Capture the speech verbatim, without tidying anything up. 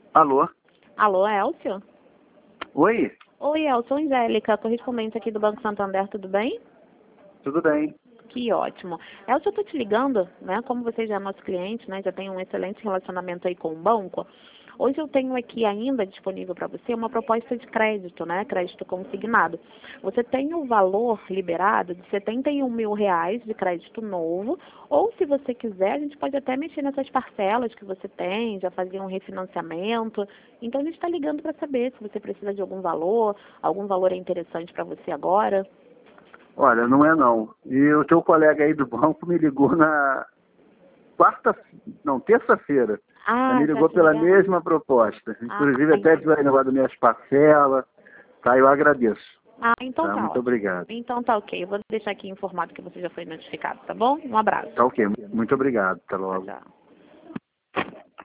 Alô? Alô, Elcio? Oi? Oi, Elcio, Angélica, correspondente aqui do Banco Santander, tudo bem? Tudo bem? Que ótimo. Elcio, eu tô te ligando, né, como você já é nosso cliente, né, já tem um excelente relacionamento aí com o banco. Hoje eu tenho aqui ainda disponível para você uma proposta de crédito, né, crédito consignado. Você tem o valor liberado de setenta e um mil reais de crédito novo, ou se você quiser, a gente pode até mexer nessas parcelas que você tem, já fazer um refinanciamento. Então a gente está ligando para saber se você precisa de algum valor, algum valor é interessante para você agora. Olha, não é não. E o teu colega aí do banco me ligou na quarta, não, terça-feira. Ah, Ele me já ligou te pela ligaram? mesma proposta. Ah, Inclusive até entendi. viu aí negócio das minhas parcelas. Tá, eu agradeço. Ah, então Tá, tá muito ótimo. obrigado. Então tá ok. Eu vou deixar aqui informado que você já foi notificado, tá bom? Um abraço. Tá ok. Muito obrigado. Até Tchau, logo. tchau.